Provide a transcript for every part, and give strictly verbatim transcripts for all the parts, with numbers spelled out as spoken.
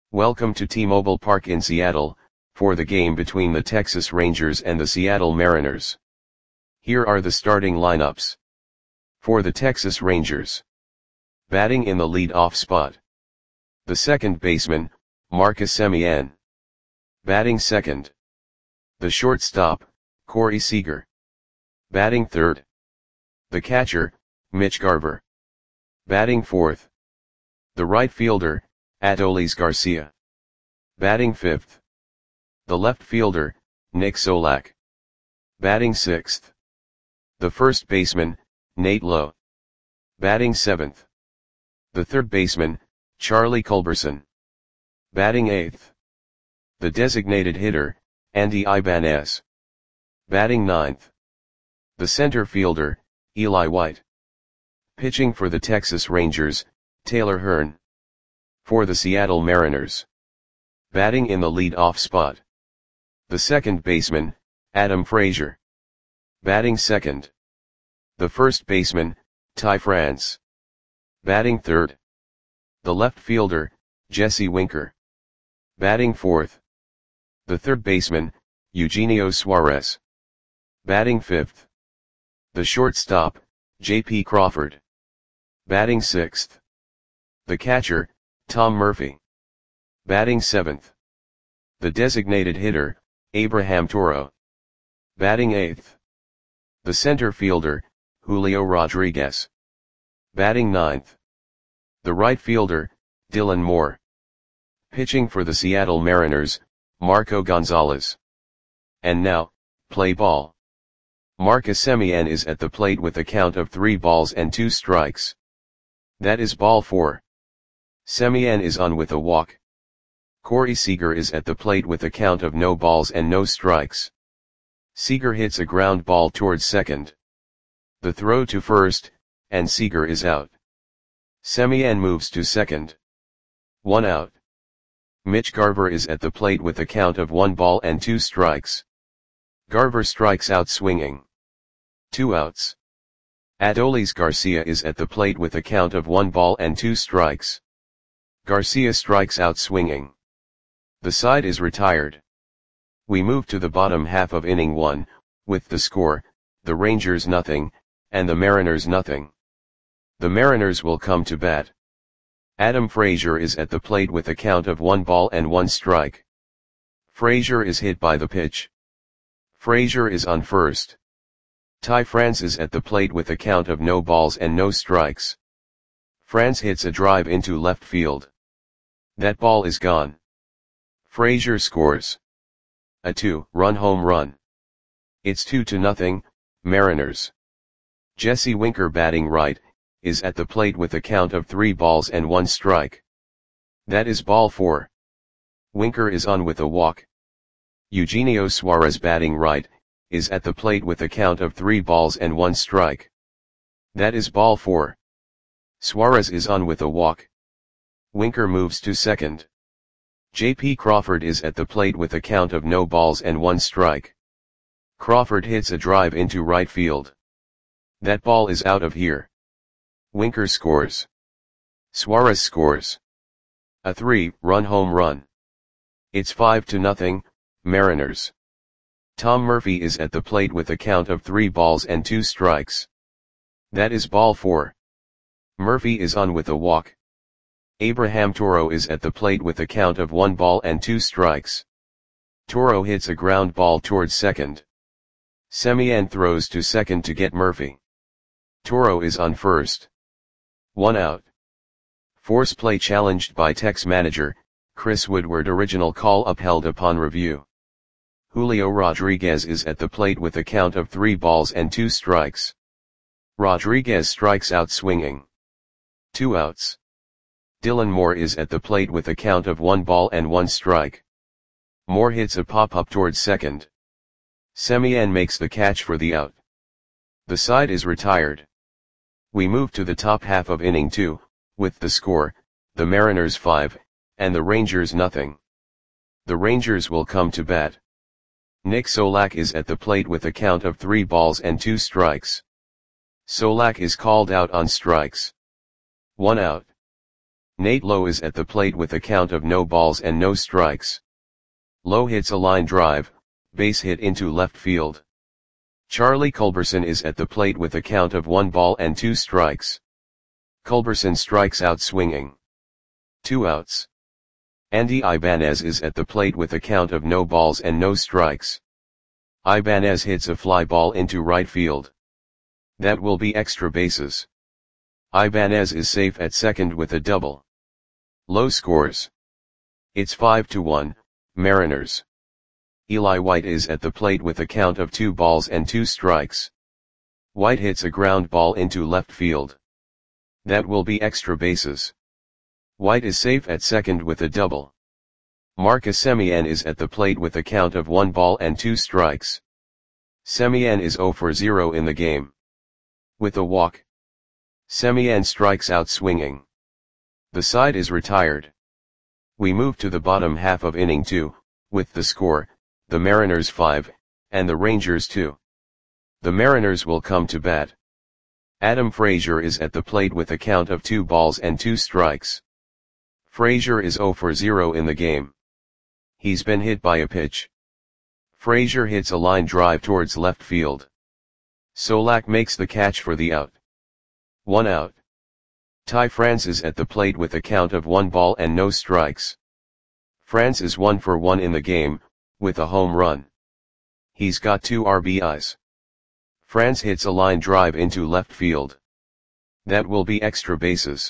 Welcome to T-Mobile Park in Seattle, for the game between the Texas Rangers and the Seattle Mariners. Here are the starting lineups. For the Texas Rangers. Batting in the lead-off spot. The second baseman, Marcus Semien. Batting second. The shortstop, Corey Seager. Batting third. The catcher, Mitch Garver. Batting fourth. The right fielder, Adolis Garcia. Batting fifth. The left fielder, Nick Solak. Batting sixth. The first baseman, Nate Lowe. Batting seventh. The third baseman, Charlie Culberson. Batting eighth. The designated hitter, Andy Ibanez. Batting ninth. The center fielder, Eli White. Pitching for the Texas Rangers, Taylor Hearn. For the Seattle Mariners. Batting in the lead-off spot. The second baseman, Adam Frazier. Batting second. The first baseman, Ty France. Batting third. The left fielder, Jesse Winker. Batting fourth. The third baseman, Eugenio Suarez. Batting fifth. The shortstop, J P Crawford. Batting sixth. The catcher, Tom Murphy. Batting seventh. The designated hitter, Abraham Toro. Batting eighth. The center fielder, Julio Rodriguez. Batting ninth. The right fielder, Dylan Moore. Pitching for the Seattle Mariners, Marco Gonzalez. And now, play ball. Marcus Semien is at the plate with a count of three balls and two strikes. That is ball four. Semien is on with a walk. Corey Seager is at the plate with a count of no balls and no strikes. Seager hits a ground ball towards second. The throw to first, and Seager is out. Semien moves to second. One out. Mitch Garver is at the plate with a count of one ball and two strikes. Garver strikes out swinging. Two outs. Adolis Garcia is at the plate with a count of one ball and two strikes. Garcia strikes out swinging. The side is retired. We move to the bottom half of inning one, with the score, the Rangers nothing, and the Mariners nothing. The Mariners will come to bat. Adam Frazier is at the plate with a count of one ball and one strike. Frazier is hit by the pitch. Frazier is on first. Ty France is at the plate with a count of no balls and no strikes. France hits a drive into left field. That ball is gone. Frazier scores a two-run home run. It's two to nothing, Mariners. Jesse Winker, batting right, is at the plate with a count of three balls and one strike. That is ball four. Winker is on with a walk. Eugenio Suarez, batting right, is at the plate with a count of three balls and one strike. That is ball four. Suarez is on with a walk. Winker moves to second. J P Crawford is at the plate with a count of no balls and one strike. Crawford hits a drive into right field. That ball is out of here. Winker scores. Suarez scores a three-run home run. It's five to nothing, Mariners. Tom Murphy is at the plate with a count of three balls and two strikes. That is ball four. Murphy is on with a walk. Abraham Toro is at the plate with a count of one ball and two strikes. Toro hits a ground ball towards second. Semien throws to second to get Murphy. Toro is on first. One out. Force play challenged by Tex manager, Chris Woodward. Original call upheld upon review. Julio Rodriguez is at the plate with a count of three balls and two strikes. Rodriguez strikes out swinging. Two outs. Dylan Moore is at the plate with a count of one ball and one strike. Moore hits a pop-up towards second. Semien makes the catch for the out. The side is retired. We move to the top half of inning two, with the score, the Mariners five, and the Rangers nothing. The Rangers will come to bat. Nick Solak is at the plate with a count of three balls and two strikes. Solak is called out on strikes. One out. Nate Lowe is at the plate with a count of no balls and no strikes. Lowe hits a line drive, base hit into left field. Charlie Culberson is at the plate with a count of one ball and two strikes. Culberson strikes out swinging. Two outs. Andy Ibanez is at the plate with a count of no balls and no strikes. Ibanez hits a fly ball into right field. That will be extra bases. Ibanez is safe at second with a double. Lowe scores. It's five to one, Mariners. Eli White is at the plate with a count of two balls and two strikes. White hits a ground ball into left field. That will be extra bases. White is safe at second with a double. Marcus Semien is at the plate with a count of one ball and two strikes. Semien is zero for zero in the game. With a walk. Semien strikes out swinging. The side is retired. We move to the bottom half of inning two, with the score, the Mariners five, and the Rangers two. The Mariners will come to bat. Adam Frazier is at the plate with a count of two balls and two strikes. Frazier is zero for zero in the game. He's been hit by a pitch. Frazier hits a line drive towards left field. Solak makes the catch for the out. One out. Ty France is at the plate with a count of one ball and no strikes. France is one for one in the game, with a home run. He's got two R B Is. France hits a line drive into left field. That will be extra bases.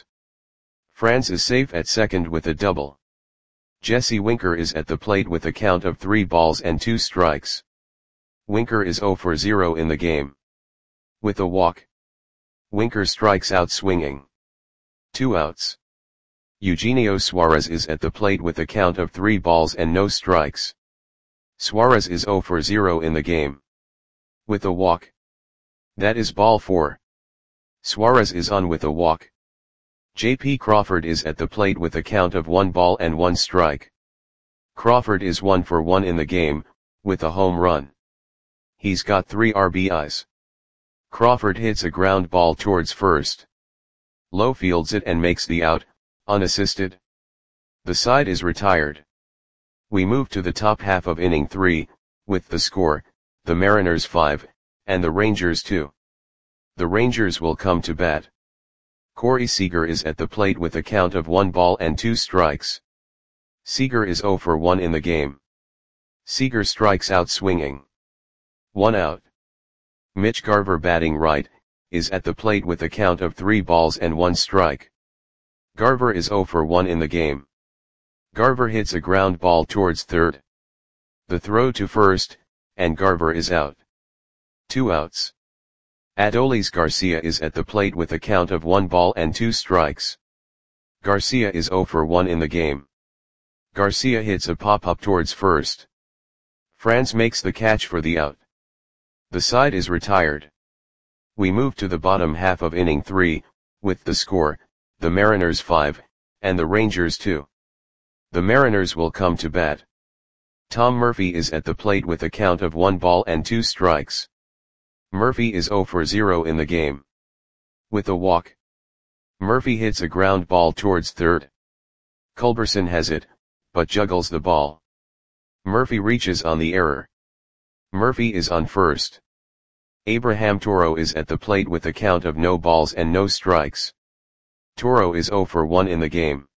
France is safe at second with a double. Jesse Winker is at the plate with a count of three balls and two strikes. Winker is zero for zero in the game. With a walk. Winker strikes out swinging. Two outs. Eugenio Suarez is at the plate with a count of three balls and no strikes. Suarez is zero for zero in the game. With a walk. That is ball four. Suarez is on with a walk. J P Crawford is at the plate with a count of one ball and one strike. Crawford is one for one in the game, with a home run. He's got three R B Is. Crawford hits a ground ball towards first. Lowe fields it and makes the out, unassisted. The side is retired. We move to the top half of inning three, with the score, the Mariners five, and the Rangers two. The Rangers will come to bat. Corey Seager is at the plate with a count of one ball and two strikes. Seager is zero for one in the game. Seager strikes out swinging. One out. Mitch Garver, batting right, is at the plate with a count of three balls and one strike. Garver is zero for one in the game. Garver hits a ground ball towards third. The throw to first, and Garver is out. Two outs. Adolis Garcia is at the plate with a count of one ball and two strikes. Garcia is zero for one in the game. Garcia hits a pop-up towards first. France makes the catch for the out. The side is retired. We move to the bottom half of inning three, with the score, the Mariners five, and the Rangers two. The Mariners will come to bat. Tom Murphy is at the plate with a count of one ball and two strikes. Murphy is zero for zero in the game. With a walk. Murphy hits a ground ball towards third. Culberson has it, but juggles the ball. Murphy reaches on the error. Murphy is on first. Abraham Toro is at the plate with a count of no balls and no strikes. Toro is zero for one in the game.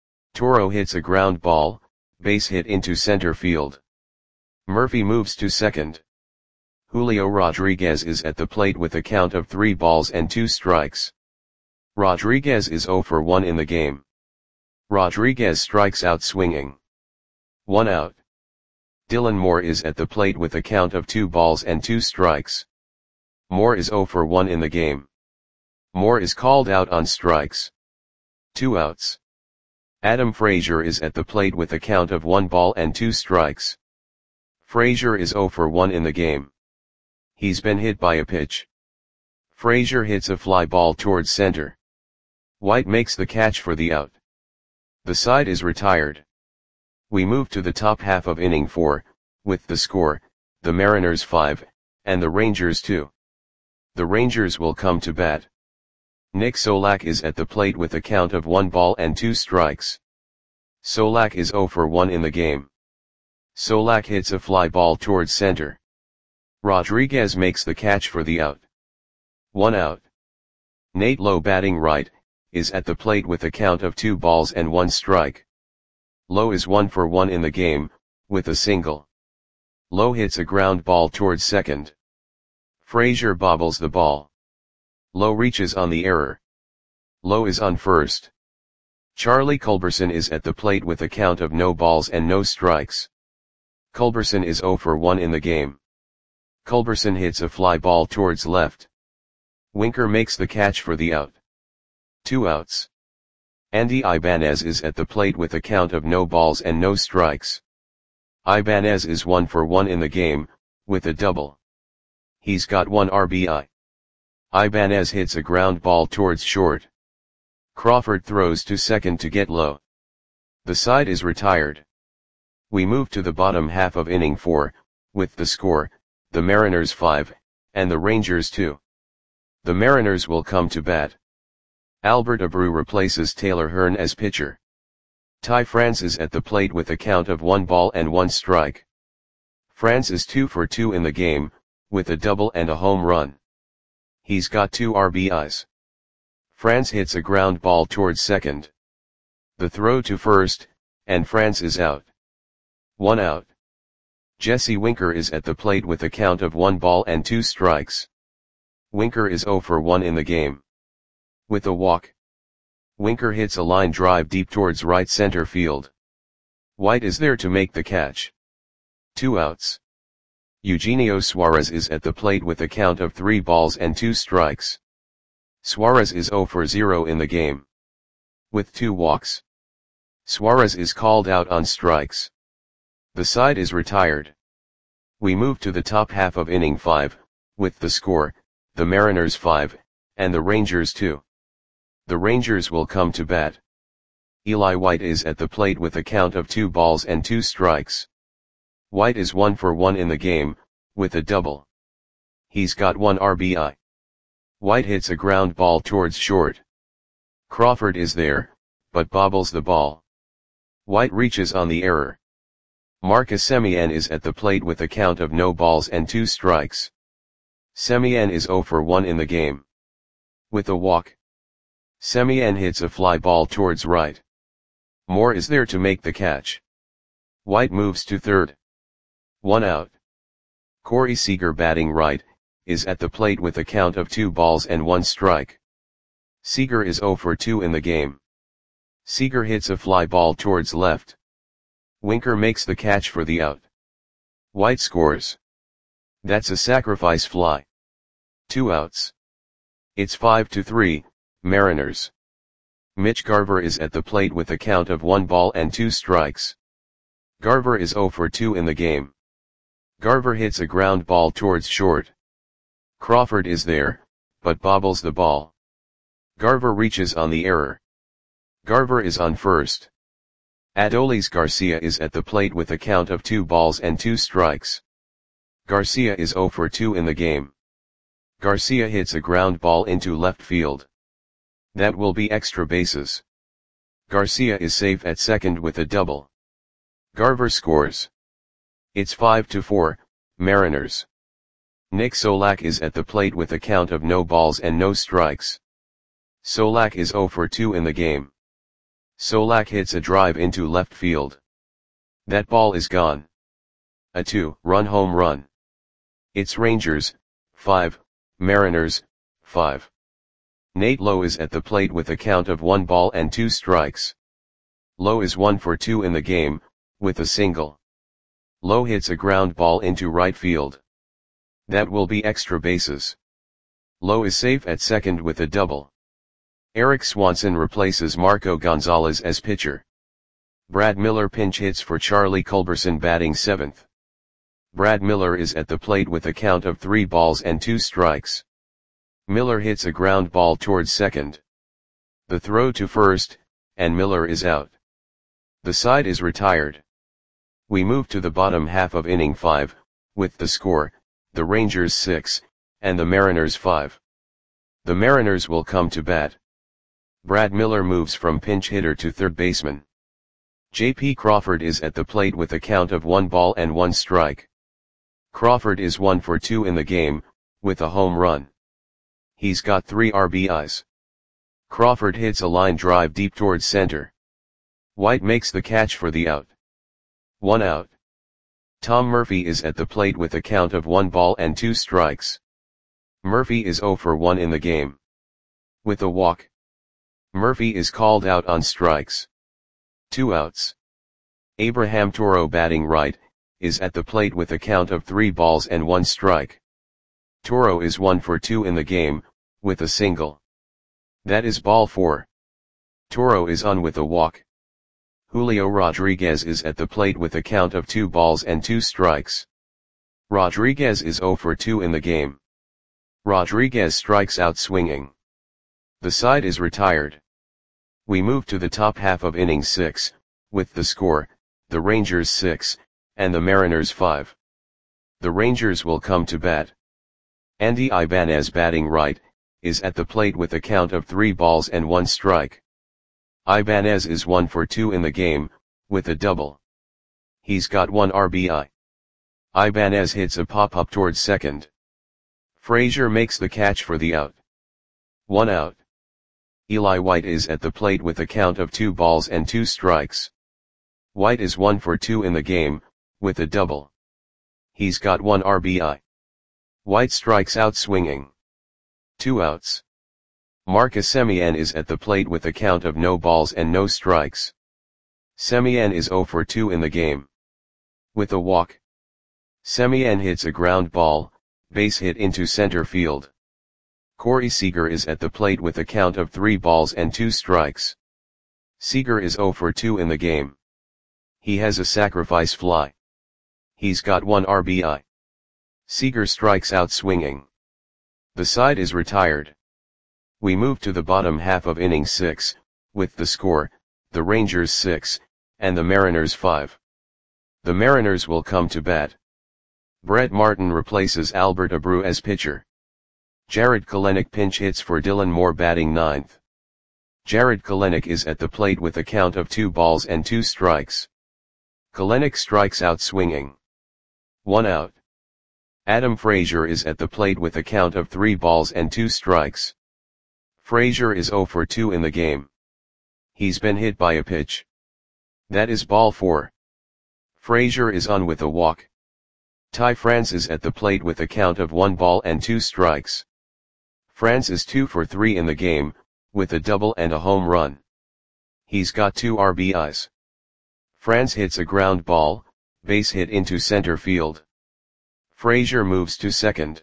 Toro hits a ground ball, base hit into center field. Murphy moves to second. Julio Rodriguez is at the plate with a count of three balls and two strikes. Rodriguez is zero for one in the game. Rodriguez strikes out swinging. One out. Dylan Moore is at the plate with a count of two balls and two strikes. Moore is zero for one in the game. Moore is called out on strikes. Two outs. Adam Frazier is at the plate with a count of one ball and two strikes. Frazier is zero for one in the game. He's been hit by a pitch. Frazier hits a fly ball towards center. White makes the catch for the out. The side is retired. We move to the top half of inning four, with the score, the Mariners five, and the Rangers two. The Rangers will come to bat. Nick Solak is at the plate with a count of one ball and two strikes. Solak is zero for one in the game. Solak hits a fly ball towards center. Rodriguez makes the catch for the out. One out. Nate Lowe, batting right, is at the plate with a count of two balls and one strike. Lowe is one for one in the game, with a single. Lowe hits a ground ball towards second. Frazier bobbles the ball. Lowe reaches on the error. Lowe is on first. Charlie Culberson is at the plate with a count of no balls and no strikes. Culberson is zero for one in the game. Culberson hits a fly ball towards left. Winker makes the catch for the out. Two outs. Andy Ibanez is at the plate with a count of no balls and no strikes. Ibanez is one for one in the game, with a double. He's got one R B I. Ibanez hits a ground ball towards short. Crawford throws to second to get Lowe. The side is retired. We move to the bottom half of inning four, with the score, the Mariners five, and the Rangers two. The Mariners will come to bat. Albert Abreu replaces Taylor Hearn as pitcher. Ty France is at the plate with a count of one ball and one strike. France is two for two in the game, with a double and a home run. He's got two R B Is. France hits a ground ball towards second. The throw to first, and France is out. One out. Jesse Winker is at the plate with a count of one ball and two strikes. Winker is zero for one in the game. With a walk. Winker hits a line drive deep towards right center field. White is there to make the catch. Two outs. Eugenio Suarez is at the plate with a count of three balls and two strikes. Suarez is zero for zero in the game. With two walks. Suarez is called out on strikes. The side is retired. We move to the top half of inning five, with the score, the Mariners five, and the Rangers two. The Rangers will come to bat. Eli White is at the plate with a count of two balls and two strikes. White is one for one in the game, with a double. He's got one R B I. White hits a ground ball towards short. Crawford is there, but bobbles the ball. White reaches on the error. Marcus Semien is at the plate with a count of no balls and two strikes. Semien is zero for one in the game. With a walk. Semien hits a fly ball towards right. Moore is there to make the catch. White moves to third. One out. Corey Seager, batting right, is at the plate with a count of two balls and one strike. Seager is zero for two in the game. Seager hits a fly ball towards left. Winker makes the catch for the out. White scores. That's a sacrifice fly. Two outs. It's five to three, Mariners. Mitch Garver is at the plate with a count of one ball and two strikes. Garver is zero for two in the game. Garver hits a ground ball towards short. Crawford is there, but bobbles the ball. Garver reaches on the error. Garver is on first. Adolis Garcia is at the plate with a count of two balls and two strikes. Garcia is zero for two in the game. Garcia hits a ground ball into left field. That will be extra bases. Garcia is safe at second with a double. Garver scores. It's five to four, Mariners. Nick Solak is at the plate with a count of no balls and no strikes. Solak is zero for two in the game. Solak hits a drive into left field. That ball is gone. A two-run home run. It's Rangers, five, Mariners, five. Nate Lowe is at the plate with a count of one ball and two strikes. Lowe is one for two in the game, with a single. Lowe hits a ground ball into right field. That will be extra bases. Lowe is safe at second with a double. Eric Swanson replaces Marco Gonzalez as pitcher. Brad Miller pinch hits for Charlie Culberson, batting seventh. Brad Miller is at the plate with a count of three balls and two strikes. Miller hits a ground ball towards second. The throw to first, and Miller is out. The side is retired. We move to the bottom half of inning five, with the score, the Rangers six, and the Mariners five. The Mariners will come to bat. Brad Miller moves from pinch hitter to third baseman. J P Crawford is at the plate with a count of one ball and one strike. Crawford is one for two in the game, with a home run. He's got three R B Is. Crawford hits a line drive deep towards center. White makes the catch for the out. One out. Tom Murphy is at the plate with a count of one ball and two strikes. Murphy is zero for one in the game. With a walk. Murphy is called out on strikes. Two outs. Abraham Toro, batting right, is at the plate with a count of three balls and one strike. Toro is one for two in the game, with a single. That is ball four. Toro is on with a walk. Julio Rodriguez is at the plate with a count of two balls and two strikes. Rodriguez is zero for two in the game. Rodriguez strikes out swinging. The side is retired. We move to the top half of inning six, with the score, the Rangers six, and the Mariners five. The Rangers will come to bat. Andy Ibanez, batting right, is at the plate with a count of three balls and one strike. Ibanez is one for two in the game, with a double. He's got one R B I. Ibanez hits a pop-up towards second. Frazier makes the catch for the out. One out. Eli White is at the plate with a count of two balls and two strikes. White is one for two in the game, with a double. He's got one R B I. White strikes out swinging. Two outs. Marcus Semien is at the plate with a count of no balls and no strikes. Semien is zero for two in the game. With a walk. Semien hits a ground ball, base hit into center field. Corey Seager is at the plate with a count of three balls and two strikes. Seager is zero for two in the game. He has a sacrifice fly. He's got one R B I. Seager strikes out swinging. The side is retired. We move to the bottom half of inning six, with the score, the Rangers six, and the Mariners five. The Mariners will come to bat. Brett Martin replaces Albert Abreu as pitcher. Jared Kelenic pinch hits for Dylan Moore, batting ninth. Jared Kelenic is at the plate with a count of two balls and two strikes. Kelenic strikes out swinging. One out. Adam Frazier is at the plate with a count of three balls and two strikes. Frazier is zero for two in the game. He's been hit by a pitch. That is ball four. Frazier is on with a walk. Ty France is at the plate with a count of one ball and two strikes. France is two for three in the game, with a double and a home run. He's got two R B Is. France hits a ground ball, base hit into center field. Frazier moves to second.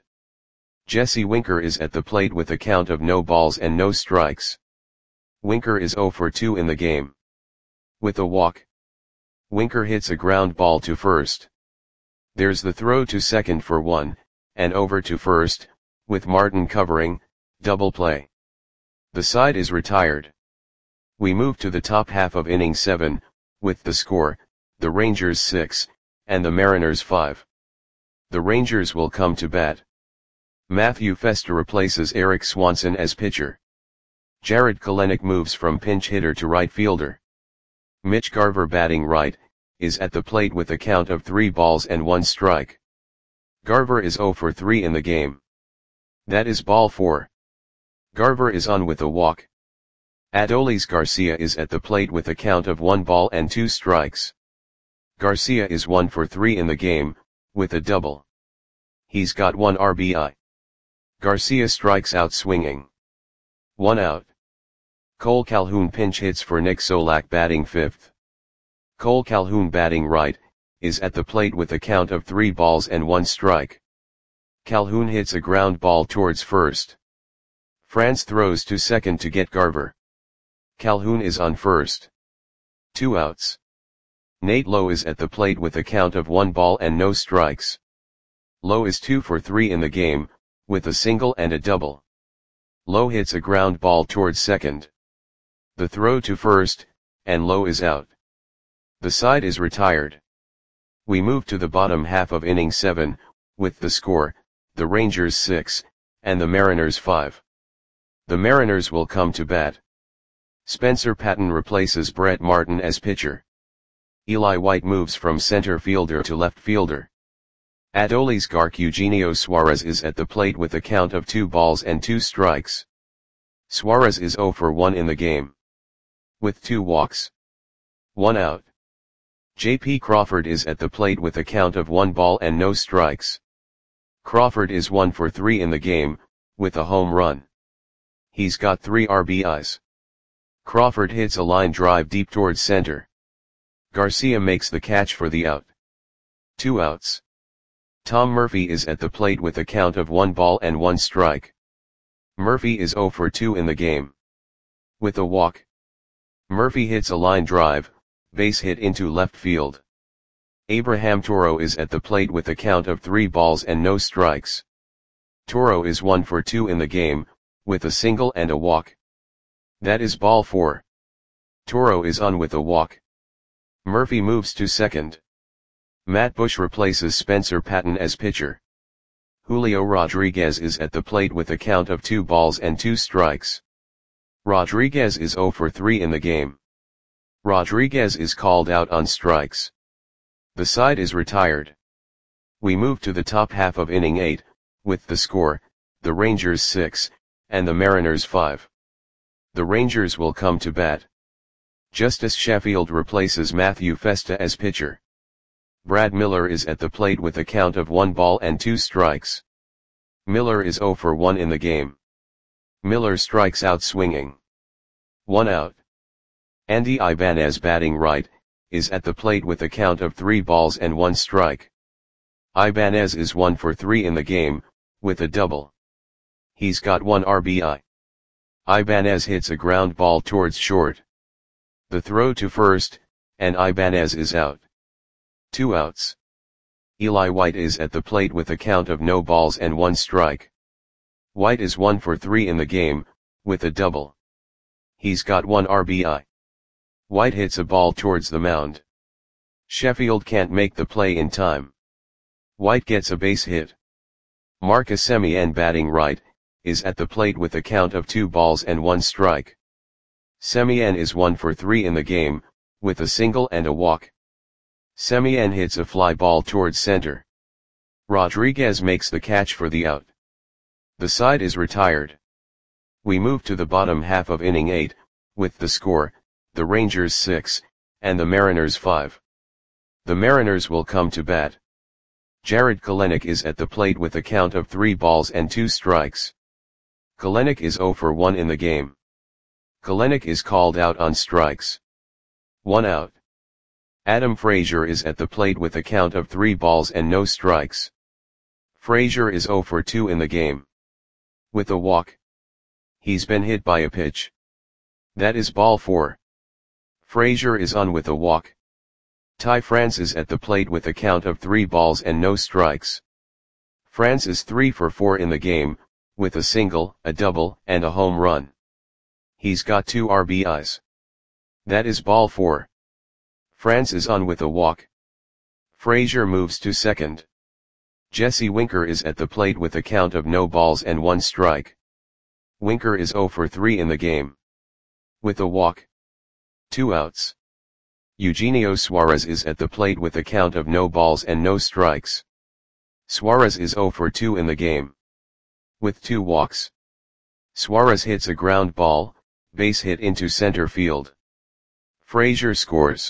Jesse Winker is at the plate with a count of no balls and no strikes. Winker is zero for two in the game. With a walk. Winker hits a ground ball to first. There's the throw to second for one, and over to first, with Martin covering, double play. The side is retired. We move to the top half of inning seven, with the score, the Rangers six, and the Mariners five. The Rangers will come to bat. Matthew Festa replaces Eric Swanson as pitcher. Jared Kelenic moves from pinch hitter to right fielder. Mitch Garver, batting right, is at the plate with a count of three balls and one strike. Garver is zero for three in the game. That is ball four. Garver is on with a walk. Adolis Garcia is at the plate with a count of one ball and two strikes. Garcia is one for three in the game, with a double. He's got one R B I. Garcia strikes out swinging. One out. Cole Calhoun pinch hits for Nick Solak, batting fifth. Cole Calhoun, batting right, is at the plate with a count of three balls and one strike. Calhoun hits a ground ball towards first. France throws to second to get Garver. Calhoun is on first. Two outs. Nate Lowe is at the plate with a count of one ball and no strikes. Lowe is two for three in the game, with a single and a double. Lowe hits a ground ball towards second. The throw to first, and Lowe is out. The side is retired. We move to the bottom half of inning seven, with the score, the Rangers six, and the Mariners five. The Mariners will come to bat. Spencer Patton replaces Brett Martin as pitcher. Eli White moves from center fielder to left fielder. Adolis Garcia. Eugenio Suarez is at the plate with a count of two balls and two strikes. Suarez is zero for one in the game, with two walks, one out. J P Crawford is at the plate with a count of one ball and no strikes. Crawford is one for three in the game, with a home run. He's got three R B Is. Crawford hits a line drive deep towards center. Garcia makes the catch for the out. Two outs. Tom Murphy is at the plate with a count of one ball and one strike. Murphy is zero for two in the game, with a walk. Murphy hits a line drive, base hit into left field. Abraham Toro is at the plate with a count of three balls and no strikes. Toro is one for two in the game, with a single and a walk. That is ball four. Toro is on with a walk. Murphy moves to second. Matt Bush replaces Spencer Patton as pitcher. Julio Rodriguez is at the plate with a count of two balls and two strikes. Rodriguez is zero for three in the game. Rodriguez is called out on strikes. The side is retired. We move to the top half of inning eight, with the score, the Rangers six, and the Mariners five. The Rangers will come to bat. Justus Sheffield replaces Matthew Festa as pitcher. Brad Miller is at the plate with a count of one ball and two strikes. Miller is zero for one in the game. Miller strikes out swinging. One out. Andy Ibanez, batting right, is at the plate with a count of three balls and one strike. Ibanez is one for three in the game, with a double. He's got one R B I. Ibanez hits a ground ball towards short. The throw to first, and Ibanez is out. Two outs. Eli White is at the plate with a count of no balls and one strike. White is one for three in the game, with a double. He's got one R B I. White hits a ball towards the mound. Sheffield can't make the play in time. White gets a base hit. Marcus Semien, batting right, is at the plate with a count of two balls and one strike. Semien is one for three in the game, with a single and a walk. Semien hits a fly ball towards center. Rodriguez makes the catch for the out. The side is retired. We move to the bottom half of inning eight, with the score, the Rangers six, and the Mariners five. The Mariners will come to bat. Jared Kelenic is at the plate with a count of three balls and two strikes. Kelenic is zero for one in the game. Kelenic is called out on strikes. One out. Adam Frazier is at the plate with a count of three balls and no strikes. Frazier is zero for two in the game, with a walk. He's been hit by a pitch. That is ball four. Frazier is on with a walk. Ty France is at the plate with a count of three balls and no strikes. France is three for four in the game, with a single, a double, and a home run. He's got two R B Is. That is ball four. France is on with a walk. Frazier moves to second. Jesse Winker is at the plate with a count of no balls and one strike. Winker is zero for three in the game, with a walk. Two outs. Eugenio Suarez is at the plate with a count of no balls and no strikes. Suarez is zero for two in the game, with two walks. Suarez hits a ground ball, base hit into center field. Frazier scores.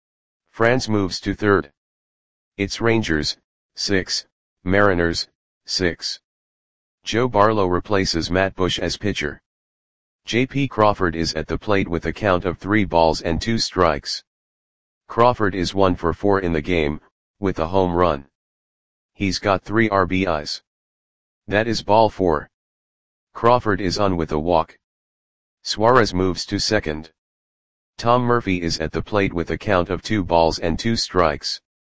France moves to third. It's Rangers, six, Mariners, six. Joe Barlow replaces Matt Bush as pitcher. J P Crawford is at the plate with a count of three balls and two strikes. Crawford is one for four in the game, with a home run. He's got three R B Is. That is ball four. Crawford is on with a walk. Suarez moves to second. Tom Murphy is at the plate with a count of two balls and two strikes.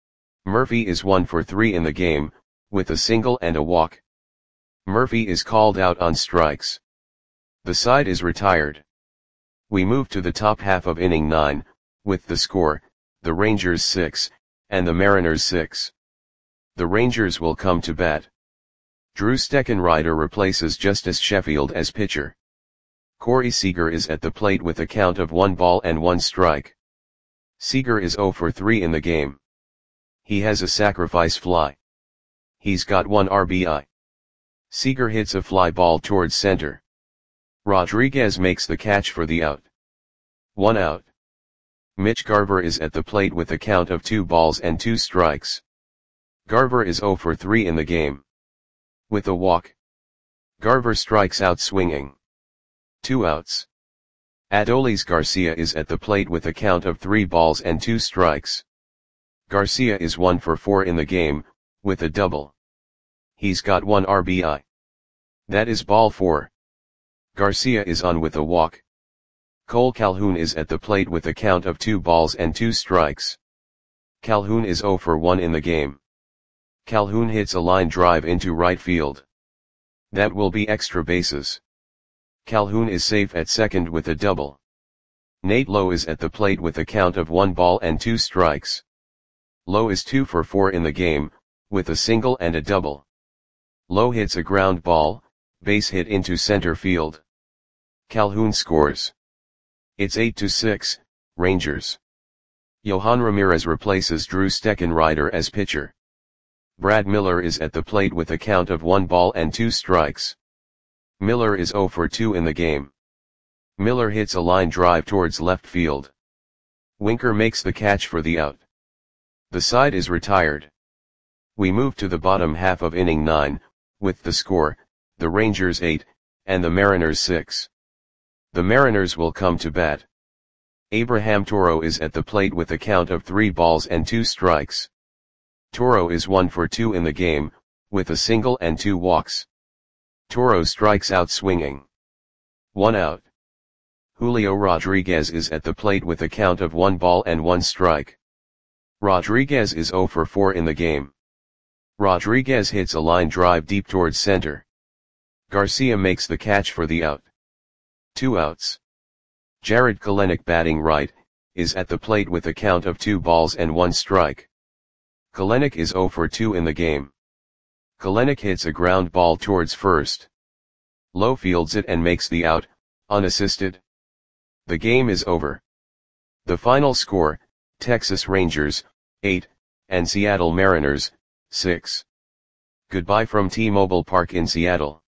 Murphy is one for three in the game, with a single and a walk. Murphy is called out on strikes. The side is retired. We move to the top half of inning nine, with the score, the Rangers six, and the Mariners six. The Rangers will come to bat. Drew Steckenrider replaces Justus Sheffield as pitcher. Corey Seager is at the plate with a count of one ball and one strike. Seager is zero for three in the game. He has a sacrifice fly. He's got one R B I. Seager hits a fly ball towards center. Rodriguez makes the catch for the out. One out. Mitch Garver is at the plate with a count of two balls and two strikes. Garver is zero for three in the game. With a walk, Garver strikes out swinging. Two outs. Adolis Garcia is at the plate with a count of three balls and two strikes. Garcia is one for four in the game, with a double. He's got one R B I. That is ball four. Garcia is on with a walk. Cole Calhoun is at the plate with a count of two balls and two strikes. Calhoun is zero for one in the game. Calhoun hits a line drive into right field. That will be extra bases. Calhoun is safe at second with a double. Nate Lowe is at the plate with a count of one ball and two strikes. Lowe is two for four in the game, with a single and a double. Lowe hits a ground ball, base hit into center field. Calhoun scores. It's eight to six, Rangers. Yohan Ramirez replaces Drew Steckenrider as pitcher. Brad Miller is at the plate with a count of one ball and two strikes. Miller is zero for two in the game. Miller hits a line drive towards left field. Winker makes the catch for the out. The side is retired. We move to the bottom half of inning nine, with the score, the Rangers eight, and the Mariners six. The Mariners will come to bat. Abraham Toro is at the plate with a count of three balls and two strikes. Toro is one for two in the game, with a single and two walks. Toro strikes out swinging. One out. Julio Rodriguez is at the plate with a count of one ball and one strike. Rodriguez is zero for four in the game. Rodriguez hits a line drive deep towards center. Garcia makes the catch for the out. Two outs. Jared Kelenic, batting right, is at the plate with a count of two balls and one strike. Kelenic is zero for two in the game. Kelenic hits a ground ball towards first. Lowe fields it and makes the out, unassisted. The game is over. The final score, Texas Rangers, eight, and Seattle Mariners, six. Goodbye from T-Mobile Park in Seattle.